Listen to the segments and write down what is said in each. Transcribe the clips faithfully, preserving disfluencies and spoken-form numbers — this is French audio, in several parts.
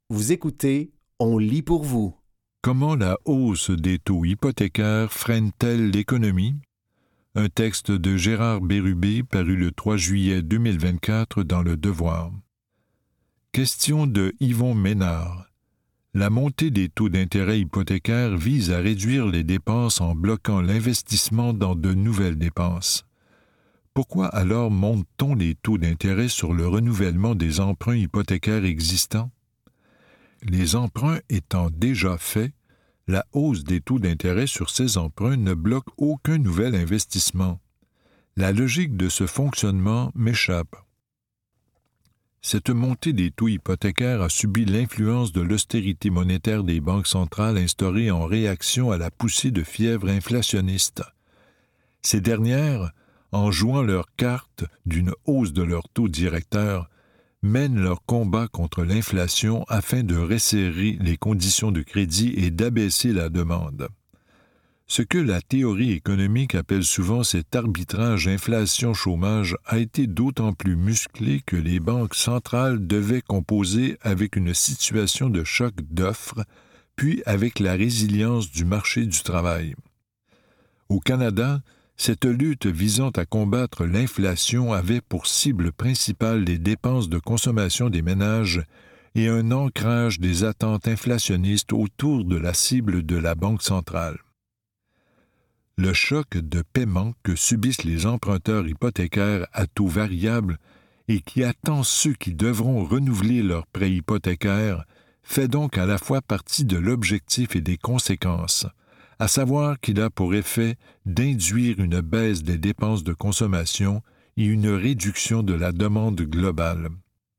Vous écoutez, on lit pour vous. Comment la hausse des taux hypothécaires freine-t-elle l'économie? Un texte de Gérard Bérubé paru le trois juillet deux mille vingt-quatre dans Le Devoir. Question de Yvon Ménard. La montée des taux d'intérêt hypothécaires vise à réduire les dépenses en bloquant l'investissement dans de nouvelles dépenses. Pourquoi alors monte-t-on les taux d'intérêt sur le renouvellement des emprunts hypothécaires existants? Les emprunts étant déjà faits, la hausse des taux d'intérêt sur ces emprunts ne bloque aucun nouvel investissement. La logique de ce fonctionnement m'échappe. Cette montée des taux hypothécaires a subi l'influence de l'austérité monétaire des banques centrales instaurée en réaction à la poussée de fièvre inflationniste. Ces dernières, en jouant leur carte d'une hausse de leurs taux directeurs, mènent leur combat contre l'inflation afin de resserrer les conditions de crédit et d'abaisser la demande. Ce que la théorie économique appelle souvent cet arbitrage inflation-chômage a été d'autant plus musclé que les banques centrales devaient composer avec une situation de choc d'offres, puis avec la résilience du marché du travail. Au Canada, cette lutte visant à combattre l'inflation avait pour cible principale les dépenses de consommation des ménages et un ancrage des attentes inflationnistes autour de la cible de la Banque centrale. Le choc de paiement que subissent les emprunteurs hypothécaires à taux variable et qui attend ceux qui devront renouveler leurs prêts hypothécaires fait donc à la fois partie de l'objectif et des conséquences, à savoir qu'il a pour effet d'induire une baisse des dépenses de consommation et une réduction de la demande globale.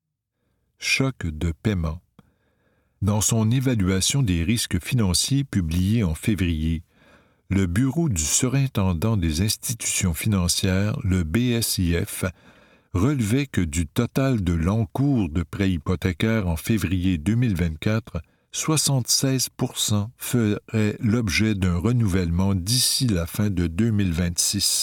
Choc de paiement. Dans son évaluation des risques financiers publiée en février, le Bureau du surintendant des institutions financières, le B S I F, relevait que du total de l'encours de prêts hypothécaires en février deux mille vingt-quatre, soixante-seize pour cent feraient l'objet d'un renouvellement d'ici la fin de deux mille vingt-six.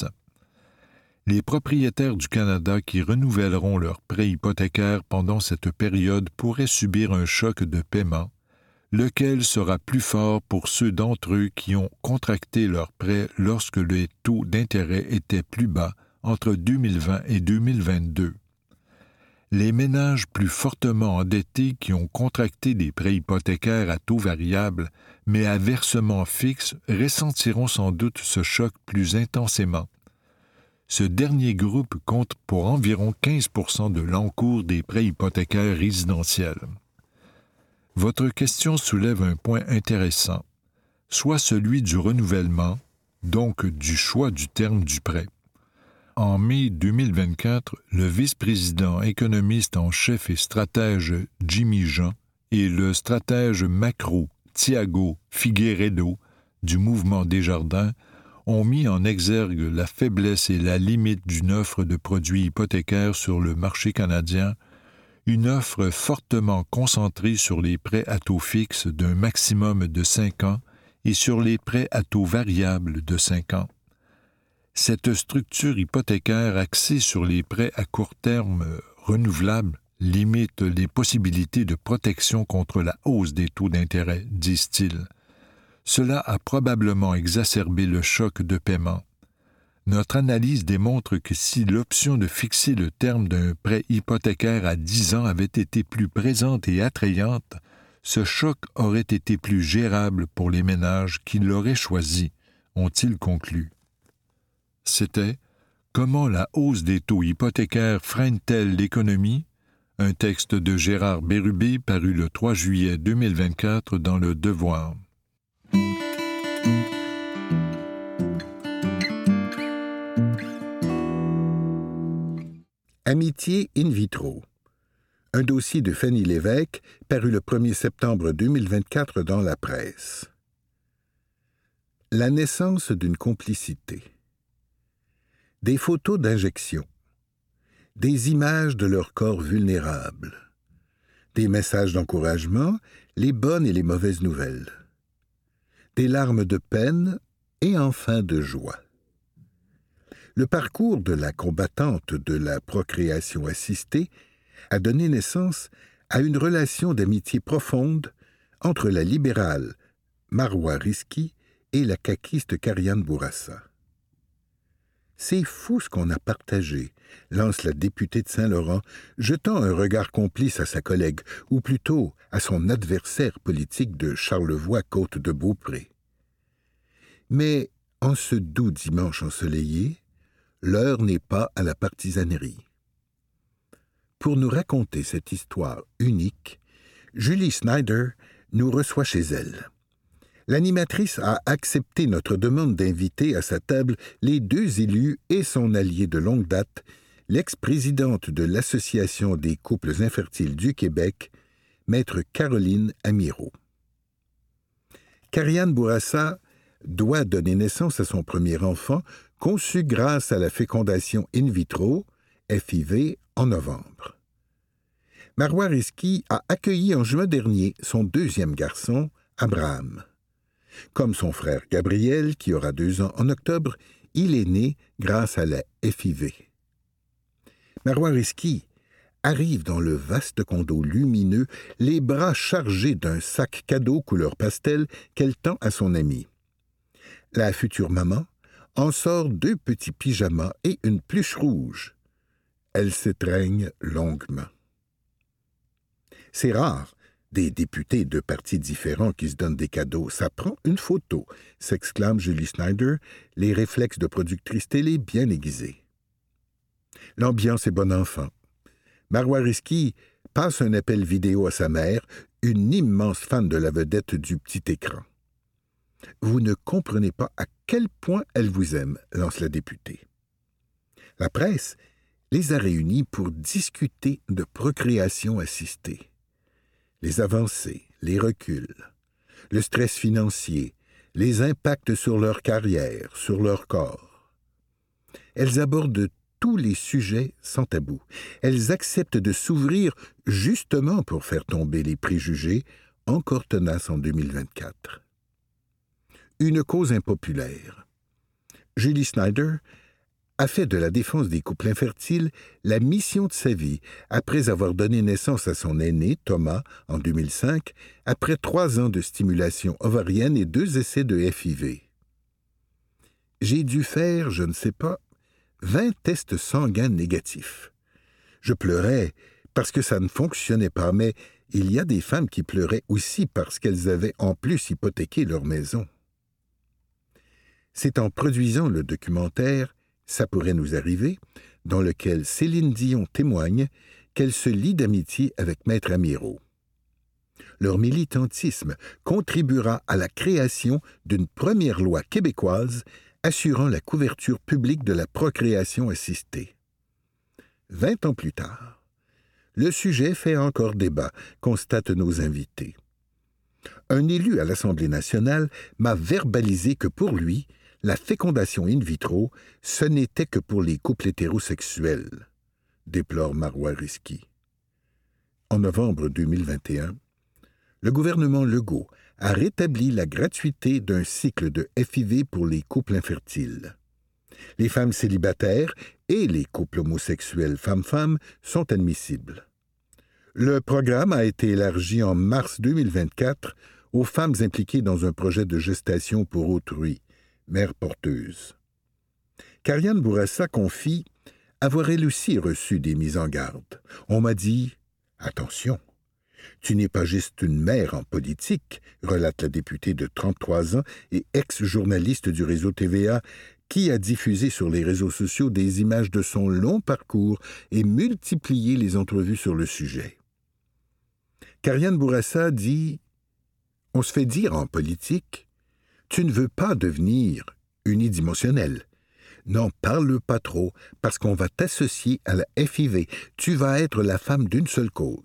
Les propriétaires du Canada qui renouvelleront leurs prêts hypothécaires pendant cette période pourraient subir un choc de paiement, lequel sera plus fort pour ceux d'entre eux qui ont contracté leurs prêts lorsque les taux d'intérêt étaient plus bas entre deux mille vingt et deux mille vingt-deux. Les ménages plus fortement endettés qui ont contracté des prêts hypothécaires à taux variable, mais à versement fixe, ressentiront sans doute ce choc plus intensément. Ce dernier groupe compte pour environ quinze pour cent de l'encours des prêts hypothécaires résidentiels. Votre question soulève un point intéressant, soit celui du renouvellement, donc du choix du terme du prêt. En mai deux mille vingt-quatre, le vice-président économiste en chef et stratège Jimmy Jean et le stratège macro Thiago Figueiredo du mouvement Desjardins ont mis en exergue la faiblesse et la limite d'une offre de produits hypothécaires sur le marché canadien, une offre fortement concentrée sur les prêts à taux fixe d'un maximum de cinq ans et sur les prêts à taux variables de cinq ans. Cette structure hypothécaire axée sur les prêts à court terme renouvelables limite les possibilités de protection contre la hausse des taux d'intérêt, disent-ils. Cela a probablement exacerbé le choc de paiement. Notre analyse démontre que si l'option de fixer le terme d'un prêt hypothécaire à dix ans avait été plus présente et attrayante, ce choc aurait été plus gérable pour les ménages qui l'auraient choisi, ont-ils conclu. C'était « Comment la hausse des taux hypothécaires freine-t-elle l'économie ?» un texte de Gérard Bérubé paru le trois juillet deux mille vingt-quatre dans Le Devoir. Amitié in vitro. Un dossier de Fanny Lévesque paru le premier septembre deux mille vingt-quatre dans la presse. La naissance d'une complicité. Des photos d'injection. Des images de leur corps vulnérable. Des messages d'encouragement, les bonnes et les mauvaises nouvelles. Des larmes de peine et enfin de joie. Le parcours de la combattante de la procréation assistée a donné naissance à une relation d'amitié profonde entre la libérale Marwa Rizki et la caquiste Kariane Bourassa. « C'est fou ce qu'on a partagé », lance la députée de Saint-Laurent, jetant un regard complice à sa collègue, ou plutôt à son adversaire politique de Charlevoix-Côte-de-Beaupré. Mais en ce doux dimanche ensoleillé, l'heure n'est pas à la partisanerie. Pour nous raconter cette histoire unique, Julie Snyder nous reçoit chez elle. L'animatrice a accepté notre demande d'inviter à sa table les deux élus et son allié de longue date, l'ex-présidente de l'Association des couples infertiles du Québec, maître Caroline Amirault. Kariane Bourassa doit donner naissance à son premier enfant, conçu grâce à la fécondation in vitro, F I V, en novembre. Marwa Rizki a accueilli en juin dernier son deuxième garçon, Abraham. Comme son frère Gabriel, qui aura deux ans en octobre, il est né grâce à la F I V. Marwa Rizki arrive dans le vaste condo lumineux, les bras chargés d'un sac cadeau couleur pastel qu'elle tend à son amie. La future maman en sort deux petits pyjamas et une pluche rouge. Elle s'étreigne longuement. C'est rare, des députés de partis différents qui se donnent des cadeaux. Ça prend une photo, s'exclame Julie Snyder, les réflexes de productrice télé bien aiguisés. L'ambiance est bon enfant. Marwa Rizki passe un appel vidéo à sa mère, une immense fan de la vedette du petit écran. « Vous ne comprenez pas à quel point elle vous aime », lance la députée. La presse les a réunis pour discuter de procréation assistée. Les avancées, les reculs, le stress financier, les impacts sur leur carrière, sur leur corps. Elles abordent tous les sujets sans tabou. Elles acceptent de s'ouvrir justement pour faire tomber les préjugés, encore tenaces en deux mille vingt-quatre. Une cause impopulaire. Julie Snyder a fait de la défense des couples infertiles la mission de sa vie après avoir donné naissance à son aîné, Thomas, en deux mille cinq, après trois ans de stimulation ovarienne et deux essais de F I V. J'ai dû faire, je ne sais pas, vingt tests sanguins négatifs. Je pleurais parce que ça ne fonctionnait pas, mais il y a des femmes qui pleuraient aussi parce qu'elles avaient en plus hypothéqué leur maison. C'est en produisant le documentaire « Ça pourrait nous arriver », dans lequel Céline Dion témoigne qu'elle se lie d'amitié avec Maître Amirault. Leur militantisme contribuera à la création d'une première loi québécoise assurant la couverture publique de la procréation assistée. Vingt ans plus tard, le sujet fait encore débat, constatent nos invités. Un élu à l'Assemblée nationale m'a verbalisé que pour lui, la fécondation in vitro, ce n'était que pour les couples hétérosexuels, déplore Marwa Rizki. En novembre deux mille vingt et un, le gouvernement Legault a rétabli la gratuité d'un cycle de F I V pour les couples infertiles. Les femmes célibataires et les couples homosexuels femmes-femmes sont admissibles. Le programme a été élargi en mars deux mille vingt-quatre aux femmes impliquées dans un projet de gestation pour autrui, mère porteuse. Kariane Bourassa confie avoir elle aussi reçu des mises en garde. On m'a dit « Attention, tu n'es pas juste une mère en politique », relate la députée de trente-trois ans et ex-journaliste du réseau T V A qui a diffusé sur les réseaux sociaux des images de son long parcours et multiplié les entrevues sur le sujet. Kariane Bourassa dit « On se fait dire en politique, tu ne veux pas devenir unidimensionnel. N'en parle pas trop, parce qu'on va t'associer à la F I V. Tu vas être la femme d'une seule cause. »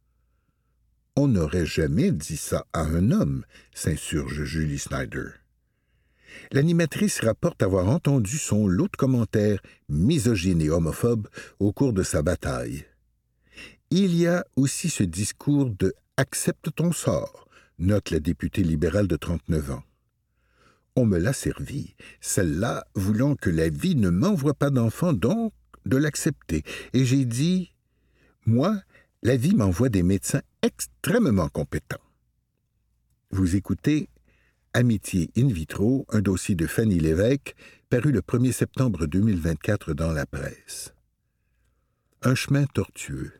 On n'aurait jamais dit ça à un homme, s'insurge Julie Snyder. L'animatrice rapporte avoir entendu son lot de commentaires misogynes et homophobes au cours de sa bataille. Il y a aussi ce discours de « accepte ton sort », note la députée libérale de trente-neuf ans. On me l'a servi, celle-là voulant que la vie ne m'envoie pas d'enfant, donc de l'accepter. Et j'ai dit, moi, La vie m'envoie des médecins extrêmement compétents. Vous écoutez Amitié in vitro, un dossier de Fanny Lévesque, paru le premier septembre deux mille vingt-quatre dans la presse. Un chemin tortueux.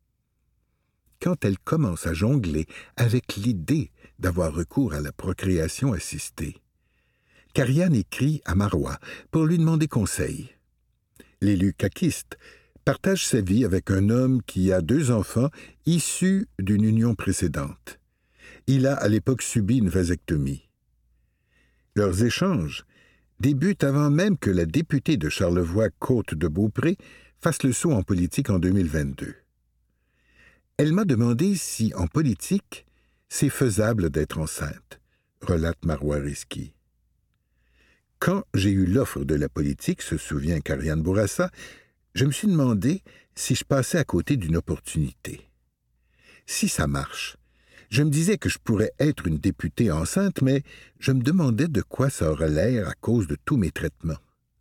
Quand elle commence à jongler avec l'idée d'avoir recours à la procréation assistée, Karianne écrit à Marois pour lui demander conseil. L'élu caquiste partage sa vie avec un homme qui a deux enfants issus d'une union précédente. Il a à l'époque subi une vasectomie. Leurs échanges débutent avant même que la députée de Charlevoix-Côte-de-Beaupré fasse le saut en politique en deux mille vingt-deux. Elle m'a demandé si, en politique, c'est faisable d'être enceinte, relate Marois Risky. Quand j'ai eu l'offre de la politique, se souvient Karianne Bourassa, je me suis demandé si je passais à côté d'une opportunité. Si ça marche, je me disais que je pourrais être une députée enceinte, mais je me demandais de quoi ça aurait l'air à cause de tous mes traitements.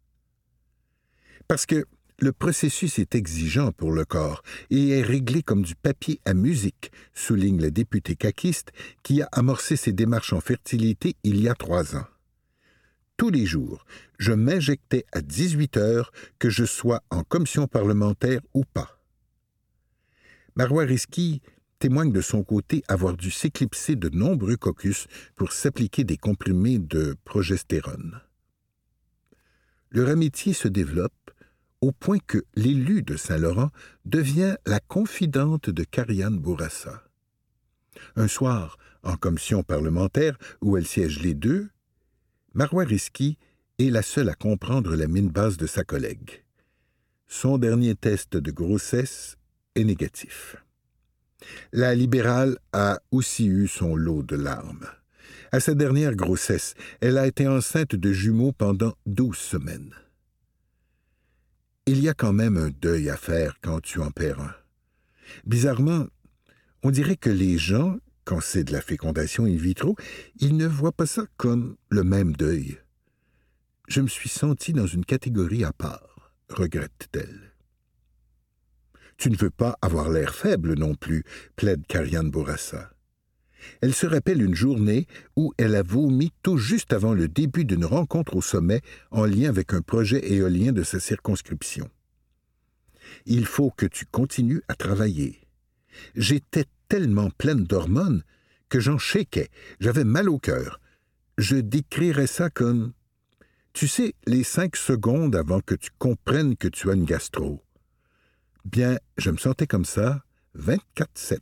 Parce que le processus est exigeant pour le corps et est réglé comme du papier à musique, souligne la députée caquiste qui a amorcé ses démarches en fertilité il y a trois ans. Tous les jours, je m'injectais à dix-huit heures, que je sois en commission parlementaire ou pas. Marois Risky témoigne de son côté avoir dû s'éclipser de nombreux caucus pour s'appliquer des comprimés de progestérone. Leur amitié se développe au point que l'élu de Saint-Laurent devient la confidente de Karianne Bourassa. Un soir, en commission parlementaire où elles siègent les deux, Marois Risky est la seule à comprendre la mine basse de sa collègue. Son dernier test de grossesse est négatif. La libérale a aussi eu son lot de larmes. À sa dernière grossesse, elle a été enceinte de jumeaux pendant douze semaines. Il y a quand même un deuil à faire quand tu en perds un. Bizarrement, on dirait que les gens, quand c'est de la fécondation in vitro, ils ne voient pas ça comme le même deuil. Je me suis sentie dans une catégorie à part, regrette-t-elle. Tu ne veux pas avoir l'air faible non plus, plaide Karianne Bourassa. Elle se rappelle une journée où elle a vomi tout juste avant le début d'une rencontre au sommet en lien avec un projet éolien de sa circonscription. Il faut que tu continues à travailler. J'étais tellement pleine d'hormones que j'en shakeais, j'avais mal au cœur. Je décrirais ça comme, tu sais, les cinq secondes avant que tu comprennes que tu as une gastro. Bien, je me sentais comme ça, vingt-quatre sept.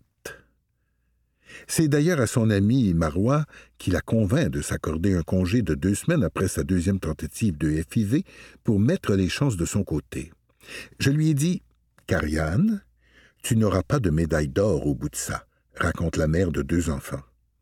C'est d'ailleurs à son ami Marois qui la convainc de s'accorder un congé de deux semaines après sa deuxième tentative de F I V pour mettre les chances de son côté. Je lui ai dit « Karianne, tu n'auras pas de médaille d'or au bout de ça », raconte la mère de deux enfants.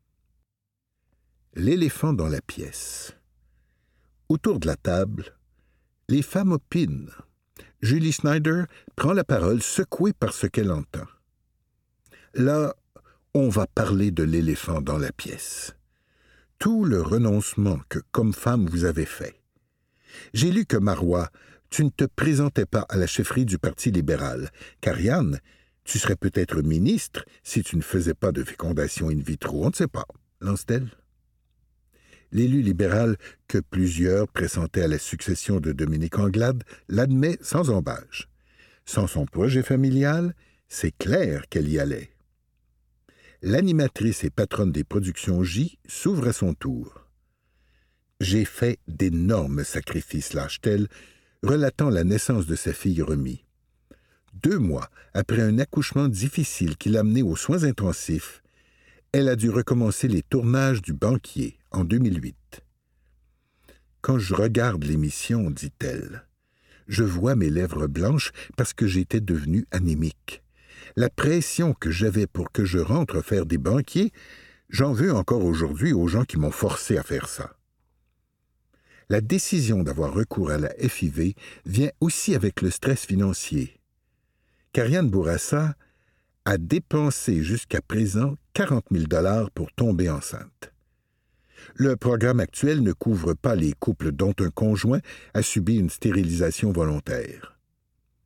L'éléphant dans la pièce. Autour de la table, les femmes opinent. Julie Snyder prend la parole secouée par ce qu'elle entend. Là, on va parler de l'éléphant dans la pièce. Tout le renoncement que, comme femme, vous avez fait. J'ai lu que, Marois, tu ne te présentais pas à la chefferie du Parti libéral. Karianne, tu serais peut-être ministre si tu ne faisais pas de fécondation in vitro. On ne sait pas, lance-t-elle. L'élu libéral, que plusieurs pressentaient à la succession de Dominique Anglade, l'admet sans embâche. Sans son projet familial, c'est clair qu'elle y allait. L'animatrice et patronne des productions J s'ouvre à son tour. « J'ai fait d'énormes sacrifices », lâche-t-elle, relatant la naissance de sa fille Remy. Deux mois après un accouchement difficile qui l'a menée aux soins intensifs, elle a dû recommencer les tournages du Banquier en deux mille huit. « Quand je regarde l'émission, dit-elle, je vois mes lèvres blanches parce que j'étais devenue anémique. La pression que j'avais pour que je rentre faire des banquiers, j'en veux encore aujourd'hui aux gens qui m'ont forcé à faire ça. » La décision d'avoir recours à la F I V vient aussi avec le stress financier. Karianne Bourassa a dépensé jusqu'à présent quarante mille dollars pour tomber enceinte. Le programme actuel ne couvre pas les couples dont un conjoint a subi une stérilisation volontaire.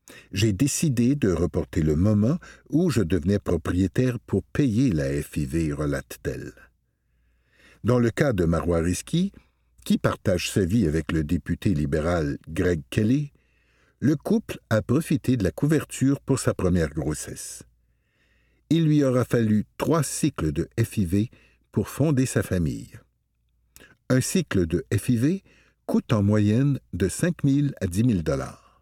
J'ai décidé de reporter le moment où je devenais propriétaire pour payer la F I V, relate-t-elle. Dans le cas de Marois Risky, qui partage sa vie avec le député libéral Greg Kelly, le couple a profité de la couverture pour sa première grossesse. Il lui aura fallu trois cycles de F I V pour fonder sa famille. Un cycle de F I V coûte en moyenne de cinq mille à dix mille dollars.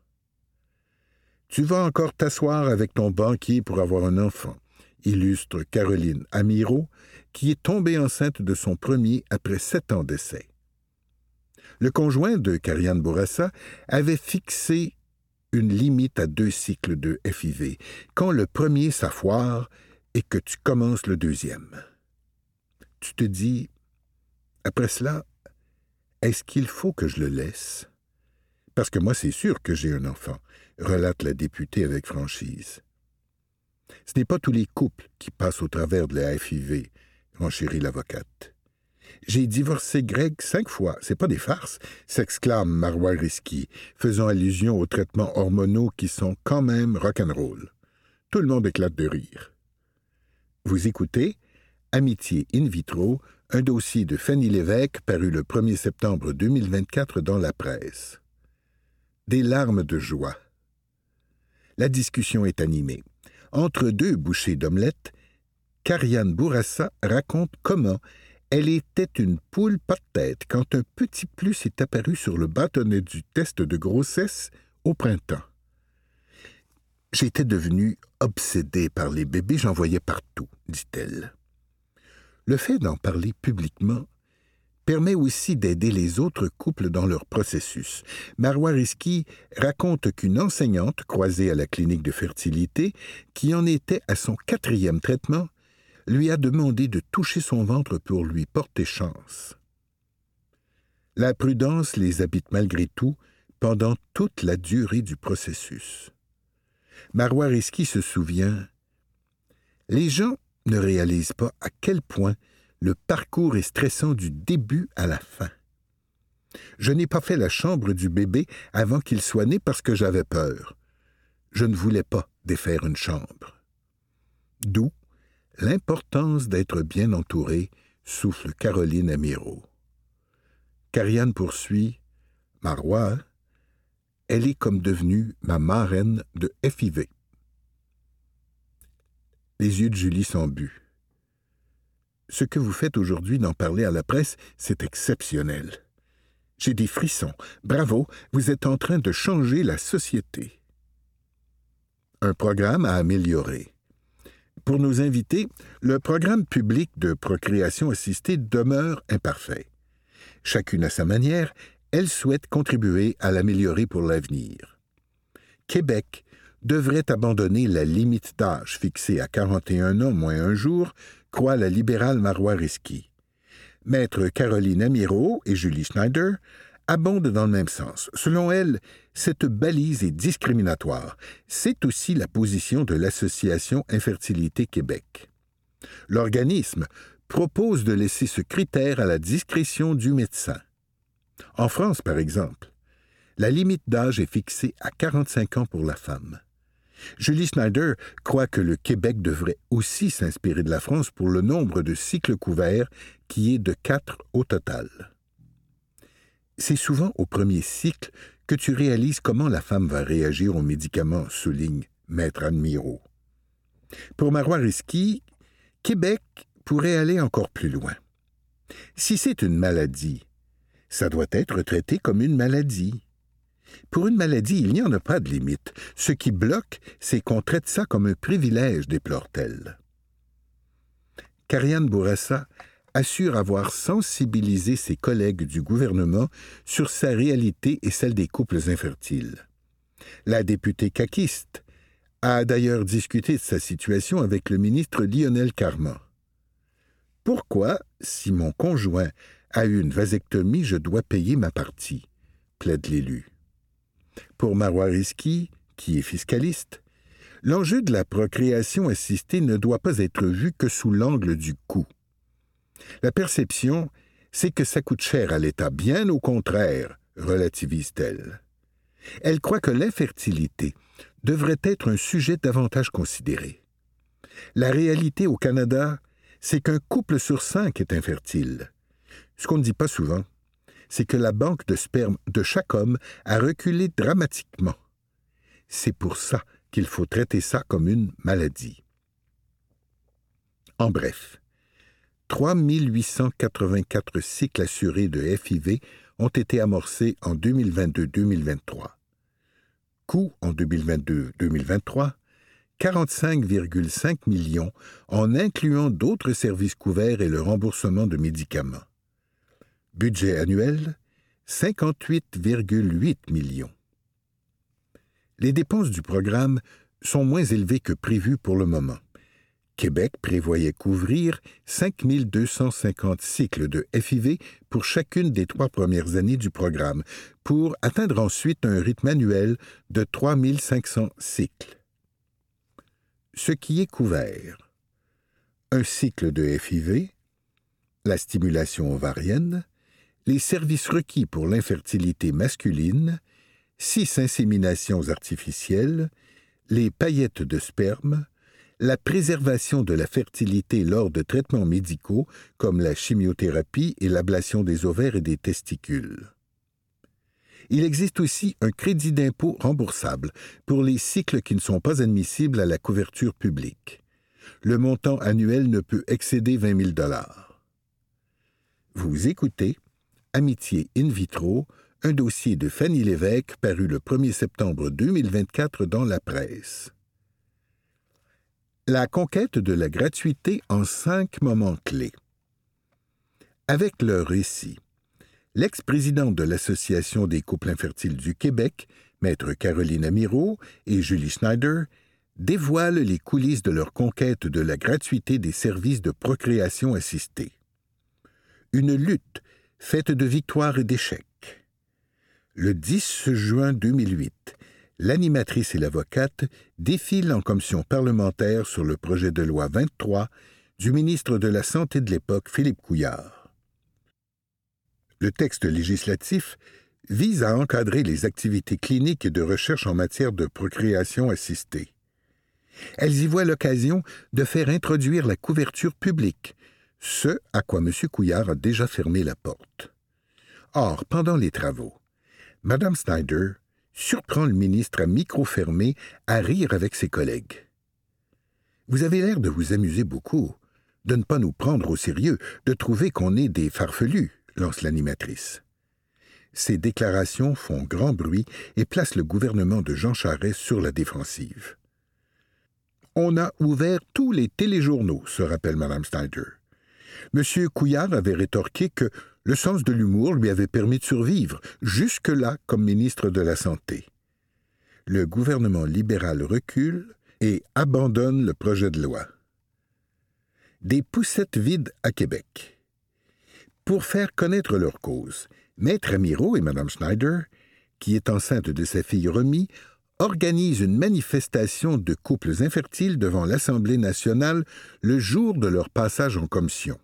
Tu vas encore t'asseoir avec ton banquier pour avoir un enfant, illustre Caroline Amiro, qui est tombée enceinte de son premier après sept ans d'essai. Le conjoint de Kariane Bourassa avait fixé une limite à deux cycles de F I V, quand le premier s'affoire et que tu commences le deuxième. Tu te dis, après cela, est-ce qu'il faut que je le laisse? Parce que moi, c'est sûr que j'ai un enfant, relate la députée avec franchise. Ce n'est pas tous les couples qui passent au travers de la F I V, renchérit l'avocate. J'ai divorcé Greg cinq fois, c'est pas des farces, s'exclame Marois Risky, faisant allusion aux traitements hormonaux qui sont quand même rock'n'roll. Tout le monde éclate de rire. Vous écoutez Amitié in vitro, un dossier de Fanny Lévesque paru le premier septembre deux mille vingt-quatre dans la presse. Des larmes de joie. La discussion est animée. Entre deux bouchées d'omelette, Kariane Bourassa raconte comment elle était une poule pas de tête quand un petit plus est apparu sur le bâtonnet du test de grossesse au printemps. J'étais devenue obsédée par les bébés, j'en voyais partout, dit-elle. Le fait d'en parler publiquement permet aussi d'aider les autres couples dans leur processus. Marois Risky raconte qu'une enseignante croisée à la clinique de fertilité, qui en était à son quatrième traitement, lui a demandé de toucher son ventre pour lui porter chance. La prudence les habite malgré tout pendant toute la durée du processus. Marois Risky se souvient « Les gens ne réalisent pas à quel point le parcours est stressant du début à la fin. Je n'ai pas fait la chambre du bébé avant qu'il soit né parce que j'avais peur. Je ne voulais pas défaire une chambre. » D'où l'importance d'être bien entouré, souffle Caroline Amiro. Kariane poursuit, « Marois, elle est comme devenue ma marraine de F I V. » Les yeux de Julie s'embuent. « Ce que vous faites aujourd'hui d'en parler à la presse, c'est exceptionnel. J'ai des frissons. Bravo, vous êtes en train de changer la société. » Un programme à améliorer. Pour nos invités, le programme public de procréation assistée demeure imparfait. Chacune à sa manière, elle souhaite contribuer à l'améliorer pour l'avenir. Québec devrait abandonner la limite d'âge fixée à quarante et un ans moins un jour, croit la libérale Marois Risky. Maître Caroline Amiro et Julie Schneider abondent dans le même sens. Selon elle, cette balise est discriminatoire. C'est aussi la position de l'Association Infertilité Québec. L'organisme propose de laisser ce critère à la discrétion du médecin. En France, par exemple, la limite d'âge est fixée à quarante-cinq ans pour la femme. Julie Schneider croit que le Québec devrait aussi s'inspirer de la France pour le nombre de cycles couverts, qui est de quatre au total. C'est souvent au premier cycle que tu réalises comment la femme va réagir aux médicaments, souligne Maître Amiro. Pour Marois Risky, Québec pourrait aller encore plus loin. Si c'est une maladie, ça doit être traité comme une maladie. Pour une maladie, il n'y en a pas de limite. Ce qui bloque, c'est qu'on traite ça comme un privilège, déplore-t-elle. Kariane Bourassa assure avoir sensibilisé ses collègues du gouvernement sur sa réalité et celle des couples infertiles. La députée caquiste a d'ailleurs discuté de sa situation avec le ministre Lionel Carman. « Pourquoi, si mon conjoint a eu une vasectomie, je dois payer ma partie ?» plaide l'élu. Pour Marois Risky, qui est fiscaliste, l'enjeu de la procréation assistée ne doit pas être vu que sous l'angle du coût. La perception, c'est que ça coûte cher à l'État, bien au contraire, relativise-t-elle. Elle croit que l'infertilité devrait être un sujet davantage considéré. La réalité au Canada, c'est qu'un couple sur cinq est infertile. Ce qu'on ne dit pas souvent, c'est que la banque de sperme de chaque homme a reculé dramatiquement. C'est pour ça qu'il faut traiter ça comme une maladie. En bref, trois mille huit cent quatre-vingt-quatre cycles assurés de F I V ont été amorcés en deux mille vingt-deux deux mille vingt-trois. Coût en deux mille vingt-deux deux mille vingt-trois, quarante-cinq virgule cinq millions en incluant d'autres services couverts et le remboursement de médicaments. Budget annuel, cinquante-huit virgule huit millions. Les dépenses du programme sont moins élevées que prévu pour le moment. Québec prévoyait couvrir cinq mille deux cent cinquante cycles de F I V pour chacune des trois premières années du programme, pour atteindre ensuite un rythme annuel de trois mille cinq cents cycles. Ce qui est couvert: un cycle de F I V, la stimulation ovarienne, les services requis pour l'infertilité masculine, six inséminations artificielles, les paillettes de sperme, la préservation de la fertilité lors de traitements médicaux comme la chimiothérapie et l'ablation des ovaires et des testicules. Il existe aussi un crédit d'impôt remboursable pour les cycles qui ne sont pas admissibles à la couverture publique. Le montant annuel ne peut excéder vingt mille dollars. Vous écoutez Amitié in vitro, un dossier de Fanny Lévesque paru le premier septembre deux mille vingt-quatre dans la presse. La conquête de la gratuité en cinq moments clés. Avec leur récit, l'ex-présidente de l'Association des couples infertiles du Québec, maître Caroline Amirault et Julie Schneider, dévoilent les coulisses de leur conquête de la gratuité des services de procréation assistée. Une lutte faite de victoires et d'échecs. Le dix juin deux mille huit, l'animatrice et l'avocate défilent en commission parlementaire sur le projet de loi vingt-trois du ministre de la Santé de l'époque, Philippe Couillard. Le texte législatif vise à encadrer les activités cliniques et de recherche en matière de procréation assistée. Elles y voient l'occasion de faire introduire la couverture publique, ce à quoi M. Couillard a déjà fermé la porte. Or, pendant les travaux, Mme Schneider surprend le ministre à micro fermé à rire avec ses collègues. « Vous avez l'air de vous amuser beaucoup, de ne pas nous prendre au sérieux, de trouver qu'on est des farfelus », lance l'animatrice. Ces déclarations font grand bruit et placent le gouvernement de Jean Charest sur la défensive. « On a ouvert tous les téléjournaux », se rappelle Mme Schneider. M. Couillard avait rétorqué que le sens de l'humour lui avait permis de survivre, jusque-là comme ministre de la Santé. Le gouvernement libéral recule et abandonne le projet de loi. Des poussettes vides à Québec. Pour faire connaître leur cause, Maître Amirault et Mme Schneider, qui est enceinte de sa fille Romy, organisent une manifestation de couples infertiles devant l'Assemblée nationale le jour de leur passage en commission.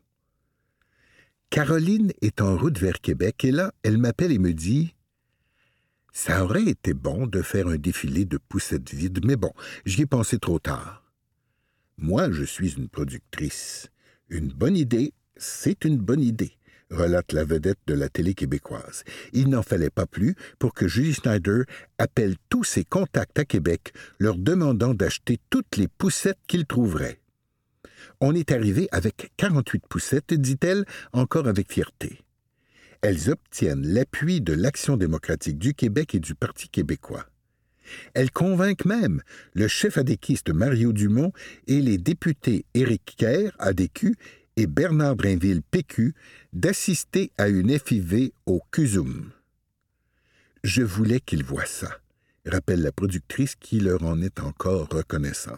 Caroline est en route vers Québec et là, elle m'appelle et me dit « Ça aurait été bon de faire un défilé de poussettes vides, mais bon, j'y ai pensé trop tard. Moi, je suis une productrice. Une bonne idée, c'est une bonne idée. » relate la vedette de la télé québécoise. Il n'en fallait pas plus pour que Julie Schneider appelle tous ses contacts à Québec, leur demandant d'acheter toutes les poussettes qu'ils trouveraient. On est arrivé avec quarante-huit poussettes, dit-elle, encore avec fierté. Elles obtiennent l'appui de l'Action démocratique du Québec et du Parti québécois. Elles convainquent même le chef adéquiste Mario Dumont et les députés Éric Kerr, A D Q, et Bernard Drainville, P Q, d'assister à une F I V au C U S U M. « Je voulais qu'ils voient ça », rappelle la productrice qui leur en est encore reconnaissante.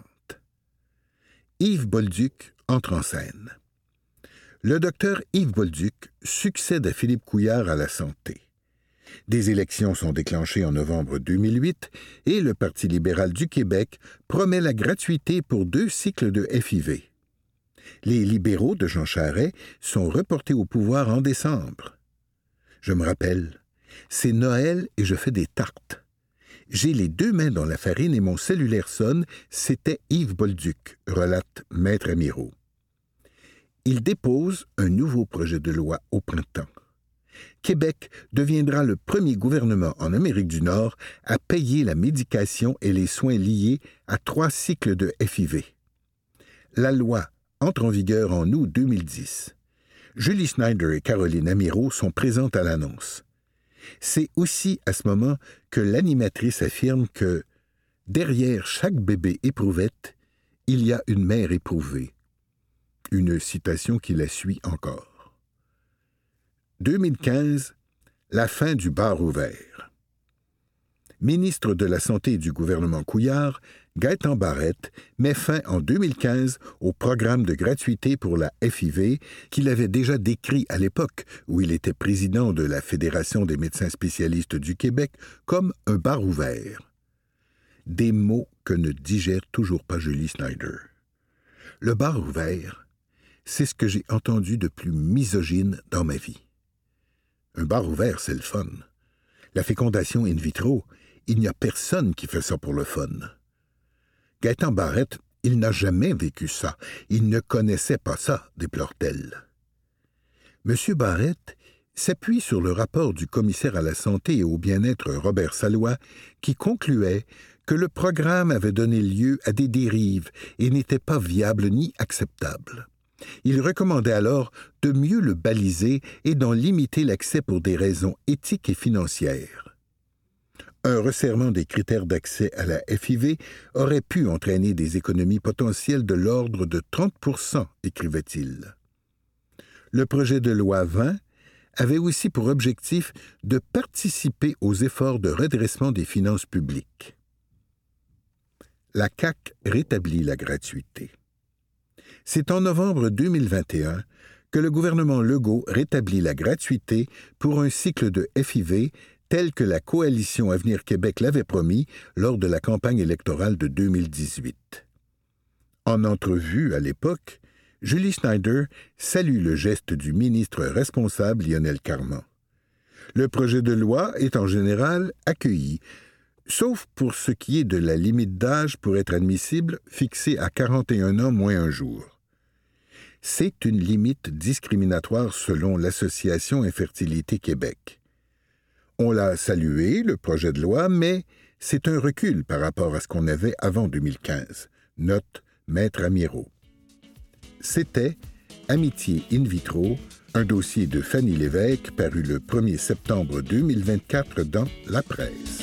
Yves Bolduc entre en scène. Le docteur Yves Bolduc succède à Philippe Couillard à la santé. Des élections sont déclenchées en novembre deux mille huit et le Parti libéral du Québec promet la gratuité pour deux cycles de F I V. Les libéraux de Jean Charest sont reportés au pouvoir en décembre. Je me rappelle, c'est Noël et je fais des tartes. J'ai les deux mains dans la farine et mon cellulaire sonne, c'était Yves Bolduc, relate Maître Amirault. Il dépose un nouveau projet de loi au printemps. Québec deviendra le premier gouvernement en Amérique du Nord à payer la médication et les soins liés à trois cycles de F I V. La loi entre en vigueur en août deux mille dix. Julie Snyder et Caroline Amirault sont présentes à l'annonce. C'est aussi à ce moment que l'animatrice affirme que « derrière chaque bébé éprouvette, il y a une mère éprouvée ». Une citation qui la suit encore. deux mille quinze, la fin du bar ouvert. Ministre de la Santé du gouvernement Couillard, Gaétan Barrette met fin en deux mille quinze au programme de gratuité pour la F I V qu'il avait déjà décrit à l'époque où il était président de la Fédération des médecins spécialistes du Québec comme un bar ouvert. Des mots que ne digère toujours pas Julie Snyder. Le bar ouvert, c'est ce que j'ai entendu de plus misogyne dans ma vie. Un bar ouvert, c'est le fun. La fécondation in vitro, il n'y a personne qui fait ça pour le fun. Gaétan Barrette, il n'a jamais vécu ça. Il ne connaissait pas ça, déplore-t-elle. M. Barrette s'appuie sur le rapport du commissaire à la santé et au bien-être Robert Salois qui concluait que le programme avait donné lieu à des dérives et n'était pas viable ni acceptable. Il recommandait alors de mieux le baliser et d'en limiter l'accès pour des raisons éthiques et financières. Un resserrement des critères d'accès à la F I V aurait pu entraîner des économies potentielles de l'ordre de trente pour cent, écrivait-il. Le projet de loi vingt avait aussi pour objectif de participer aux efforts de redressement des finances publiques. La C A Q rétablit la gratuité. C'est en novembre deux mille vingt et un que le gouvernement Legault rétablit la gratuité pour un cycle de F I V tel que la coalition Avenir Québec l'avait promis lors de la campagne électorale de deux mille dix-huit. En entrevue à l'époque, Julie Snyder salue le geste du ministre responsable Lionel Carman. Le projet de loi est en général accueilli, sauf pour ce qui est de la limite d'âge pour être admissible fixée à quarante et un ans moins un jour. C'est une limite discriminatoire selon l'Association Infertilité Québec. On l'a salué, le projet de loi, mais c'est un recul par rapport à ce qu'on avait avant deux mille quinze. Note Maître Amirault. C'était Amitié in vitro, un dossier de Fanny Lévesque paru le premier septembre deux mille vingt-quatre dans La Presse.